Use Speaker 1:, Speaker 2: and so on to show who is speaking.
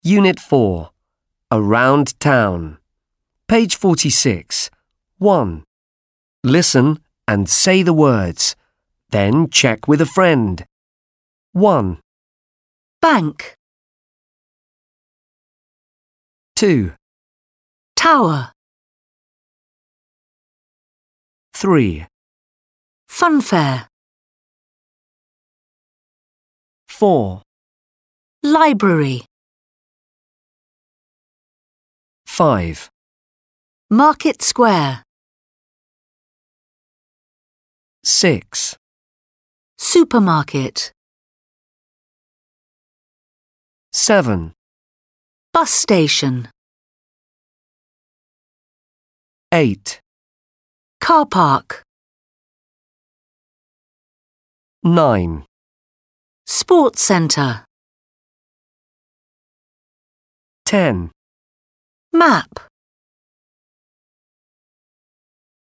Speaker 1: Unit 4. Around Town. Page 46. 1. Listen and say the words. Then check with a friend. 1,
Speaker 2: Bank,
Speaker 1: 2,
Speaker 2: tower,
Speaker 1: 3,
Speaker 2: funfair,
Speaker 1: 4,
Speaker 2: library,
Speaker 1: 5,
Speaker 2: market square,
Speaker 1: 6,
Speaker 2: supermarket,
Speaker 1: 7,
Speaker 2: bus station,
Speaker 1: 8,
Speaker 2: car park,
Speaker 1: 9,
Speaker 2: sports centre,
Speaker 1: 10.
Speaker 2: map.